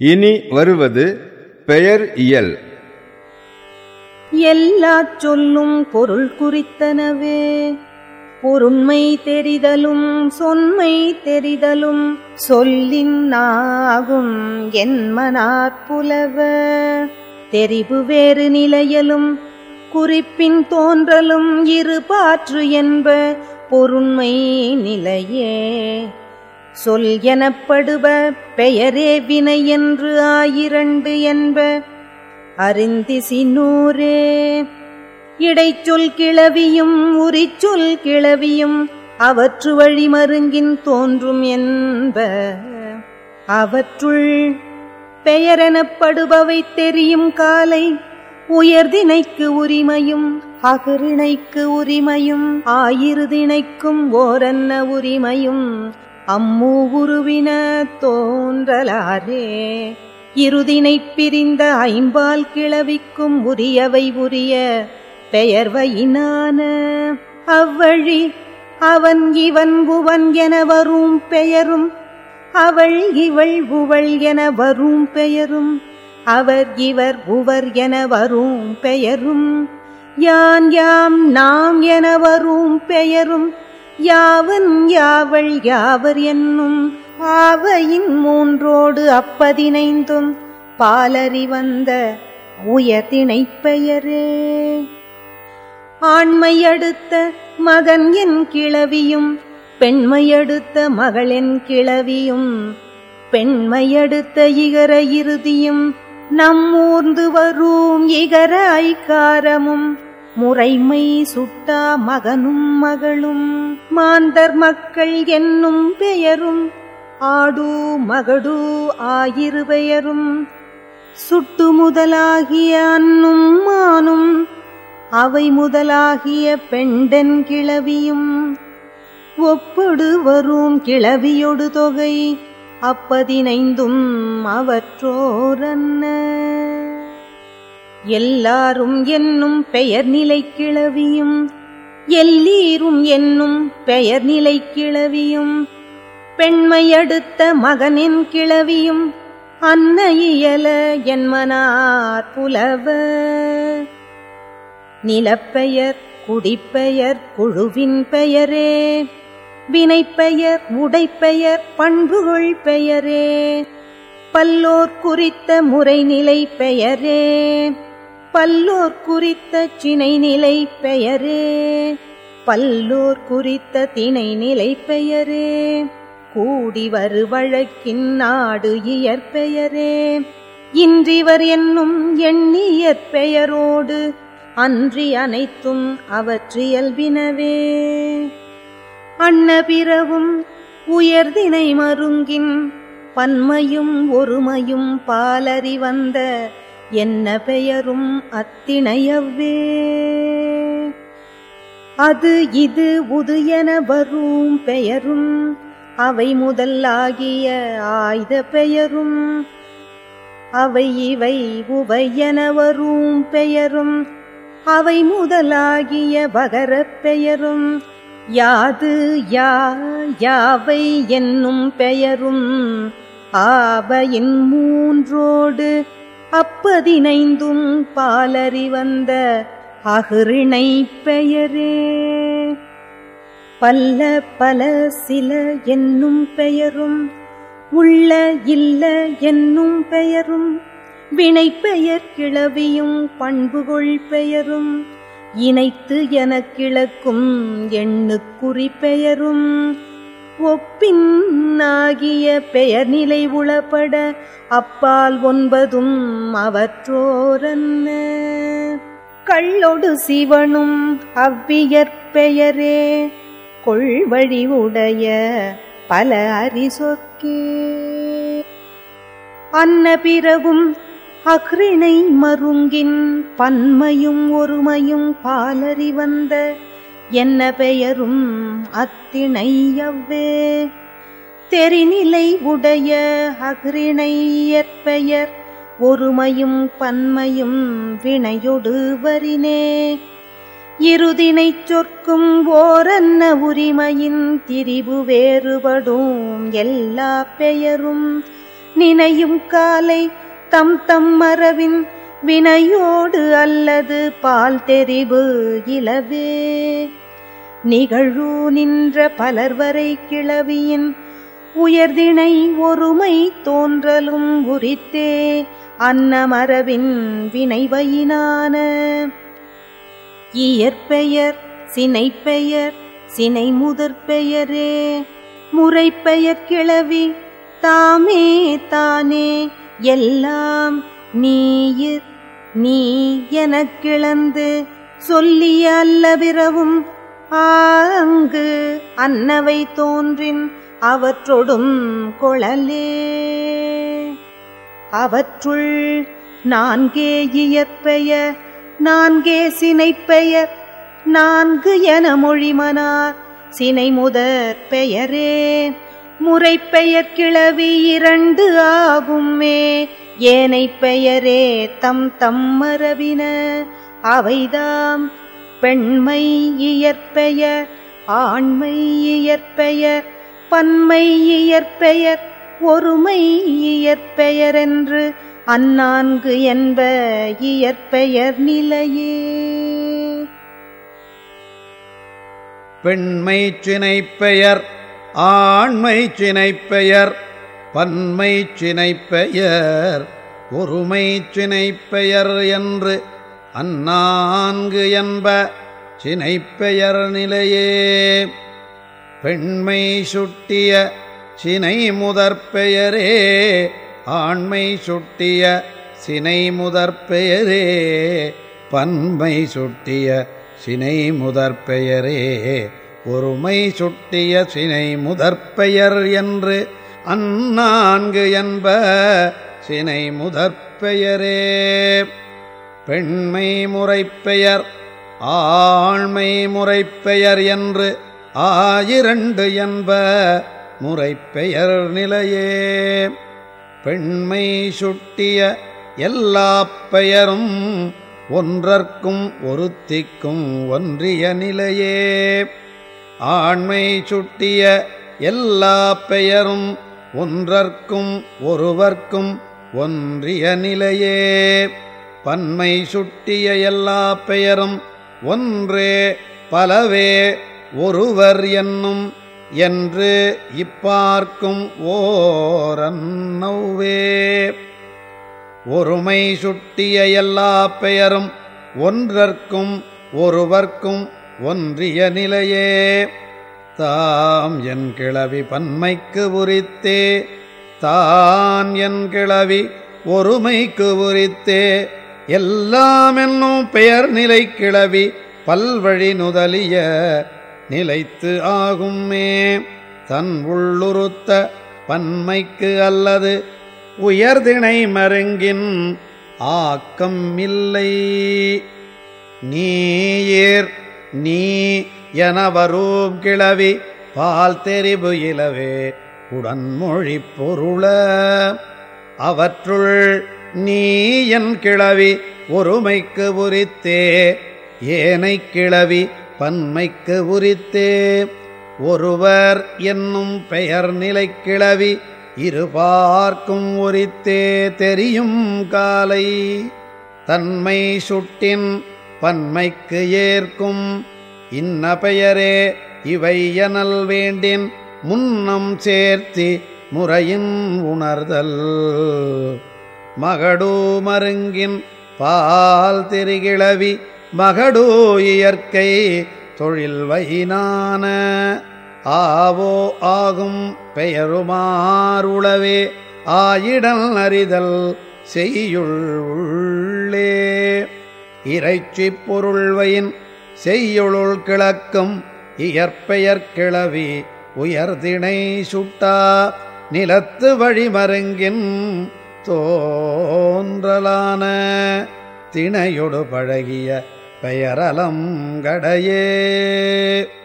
இனி வருவது பெயர் இயல். எல்லாச் சொல்லும் பொருள் குறித்தனவே. பொருண்மை தெரிதலும் சொன்மை தெரிதலும் சொல்லின் ஆகும் என்மனாற்புலவ. தெரிபு வேறு நிலையலும் குறிப்பின் தோன்றலும் இருபாற்று என்ப பொருண்மை நிலையே. சொல் எனப்படுப பெயரே வினை என்று ஆயிரண்டு என்ப அறிந்திசினூரே. இடைச்சொல் கிளவியும் உரிச்சொல் கிளவியும் அவற்று வழி மருங்கின் தோன்றும் என்ப. அவற்றுள் பெயரெனப்படுபவை தெரியும் காலை உயர்திணைக்கு உரிமையும் அகரிணைக்கு உரிமையும் ஆயிரதிணைக்கும் ஓரன்ன உரிமையும் அம்மூவுருவின தோன்றலாரே. இருதினை பிரிந்த ஐம்பால் கிளவிக்கும் உரியவை உரிய பெயர்வையினான. அவ்வழி அவன் இவன் உவன் என வரும் பெயரும் அவள் இவள் உவள் என வரும் பெயரும் அவர் இவர் உவர் என வரும் பெயரும் யான் யாம் நாம் என வரும் பெயரும் யாவன் யாவள் யாவர் என்னும் ஆவையின் மூன்றோடு அப்பதினைந்தும் பாலறி வந்த உயர்திணைப் பெயரே. ஆண்மையடுத்த மகன் என் கிளவியும் பெண்மையடுத்த மகள் என் கிளவியும் பெண்மையடுத்த இகர இறுதியும் நம்மூர்ந்து வரும் இகர ஐகாரமும் முறைமை சுட்டா மகனும் மகளும் மாந்தர் மக்கள் என்னும் பெயரும் ஆடு மகடு ஆயிரு பெயரும் சுட்டு முதலாகிய அன்னும் மானும் அவை முதலாகிய பெண்டன் கிளவியும் ஒப்படு வரும் கிளவியொடு தொகை அப்பதினைந்தும் அவற்றோரன்ன. எல்லாரும் என்னும் பெயர் நிலை கிளவியும் எல்லீரும் என்னும் பெயர் நிலை கிளவியும் பெண்மையடுத்த மகனின் கிளவியும் அன்ன இயல என்மனார் புலவ. நிலப்பெயர் குடிப்பெயர் குழுவின் பெயரே. வினைப்பெயர் உடைப்பெயர் பண்புகள் பெயரே. பல்லோர் குறித்த முறைநிலை பெயரே. பல்லோர் குறித்த சினைநிலை பெயரே. பல்லோர் குறித்த திணைநிலை பெயரே. கூடி வரு வழக்கின் நாடு இயற்பெயரே. இன்றிவர் என்னும் எண்ணியற் பெயரோடு அன்றி அனைத்தும் அவற்றியல்பினவே. அன்ன பிறவும் உயர்தினை மருங்கின் பன்மையும் ஒருமையும் பாலறி வந்த என்ன பெயரும் அத்திணையவ்வே. அது இது உது என வரும் பெயரும் அவை முதலாகிய ஆய்த பெயரும் அவை இவை உவை என வரும் பெயரும் அவை முதலாகிய வகரப் பெயரும் யாது யாவை என்னும் பெயரும் ஆவையின் மூன்றோடு அப்பதினைந்தும் பாலறி வந்த அகிரிணைப் பெயரே. பல்ல பல சில என்னும் பெயரும் உள்ள இல்ல என்னும் பெயரும் வினைப்பெயர் கிளவியும் பண்புகள் பெயரும் இணைத்து எனக் கிளக்கும் எண்ணுக்குறி பெயரும் ஒப்பின் ஆகிய பெயர் நிலை உளப்பட அப்பால் ஒன்பதும் அவற்றோரன்ன. கள்ளொடு சிவனும் அவ்வியற் பெயரே. கொள்வழி உடைய பல அரிசொற்கே. அன்ன பிறகும் அக்ரிணை மருங்கின் பன்மையும் ஒருமையும் பாலறி வந்த என்ன பெயரும் அத்திணையவ்வே. தெரிநிலை உடைய அக்ரிணையற் பெயர் ஒருமையும் பன்மையும் வினையொடு வரினே. இருதினைச் சொற்கும் ஓரன்ன உரிமையின் திரிபு வேறுபடும் எல்லா பெயரும் நினையும் காலை தம் தம் மரபின் வினையோடு அல்லது பால் தெரிவு இலவே நிகழூ நின்ற பலர்வரை கிளவியின் உயர்திணை ஒருமை தோன்றலும் உரித்தே அன்னமரபின் வினைவயினான இயற்பெயர் சினைப்பெயர் சினை முதற்பெயரே முறைப்பெயர் கிளவி தாமே தானே எல்லாம் நீயிர் நீ எனக் கிளந்து சொல்லிய அல்லவிரவும் ஆங்கு அன்னவை தோன்றின் அவற்றொடும் கொளலே அவற்றுள் நான்கே இயற்பெயர் நான்கே சினைப்பெயர் நான்கு என மொழிமனார் சினை முதற் பெயரே முறைப்பெயர் கிளவி இரண்டு ஆகுமே ஏனைப் பெயரே தம் தம் மரபின அவைதாம் பெண்மை இயற்பெயர் ஆண்மை இயற்பெயர் பன்மை இயற்பெயர் ஒருமை இயற்பெயர் என்று அந்நான்கு என்ப இயற்பெயர் நிலையே. பெண்மை சினைப்பெயர் ஆண்மை சினைப்பெயர் பன்மை சினைப்பெயர் ஒருமை சினைப்பெயர் என்று அந்நான்கு என்ப சினைப்பெயர் நிலையே. பெண்மை சுட்டிய சினை முதற்பெயரே ஆண்மை சுட்டிய சினை முதற்பெயரே பன்மை சுட்டிய சினை முதற்பெயரே ஒருமை சுட்டிய சினை முதற்பெயர் என்று அந்நான்கு என்ப சினை முதற்பெயரே. பெண்மை முறைப்பெயர் ஆண்மை முறைப்பெயர் என்று ஆயிரண்டு என்ப முறைப்பெயர் நிலையே. பெண்மை சுட்டிய எல்லா பெயரும் ஒன்றற்கும் ஒருத்திக்கும் ஒன்றிய நிலையே. ஆண்மை சுட்டிய எல்லா பெயரும் ஒன்றற்கும் ஒருவர்க்கும் ஒன்றிய நிலையே. பன்மை சுட்டிய எல்லா பெயரும் ஒன்றே பலவே ஒருவர் என்னும் என்று இப்பார்க்கும் ஓரன்னௌவே. ஒருமை சுட்டிய எல்லா பெயரும் ஒன்றற்கும் ஒருவர்க்கும் ஒன்றிய நிலையே. தாம் என் கிளவி பன்மைக்கு உரித்தே தான் என் கிளவி ஒருமைக்கு உரித்தே எல்லாம் என்னும் பெயர் நிலை கிளவி பல்வழி நுதலிய நிலைத்து ஆகுமே. தன் உள்ளுறுத்த பன்மைக்கு அல்லது உயர்திணை மருங்கின் ஆக்கம் இல்லை. நீயேர் நீ என வரூம் கிளவி பால் தெரிபு இலவே உடன்மொழி பொருள அவற்றுள் நீ என் கிளவி ஒருமைக்கு உரித்தே ஏனை கிளவி பன்மைக்கு உரித்தே. ஒருவர் என்னும் பெயர் நிலை கிளவி இருபார்க்கும் உரித்தே தெரியும் காலை தன்மை சுட்டின் பன்மைக்கு ஏற்கும் இன்ன பெயரே இவை எனல் வேண்டின் முன்னம் சேர்த்தி முறையின் உணர்தல். மகடூ மருங்கின் பால் திரிகிளவி மகடூ இயற்கை தொழில் வயினான ஆவோ ஆகும் பெயருமாறுளவே ஆயிடல் அறிதல் செய்யுள் உள்ளே. இறைச்சி பொருள்வையின் செய்யுளுள் கிளக்கும் இயற்பெயர் கிளவி உயர்திணை சுட்டா நிலத்து வழிமருங்கின் தோன்றலான திணையொடு பழகிய பெயரலம் கடையே.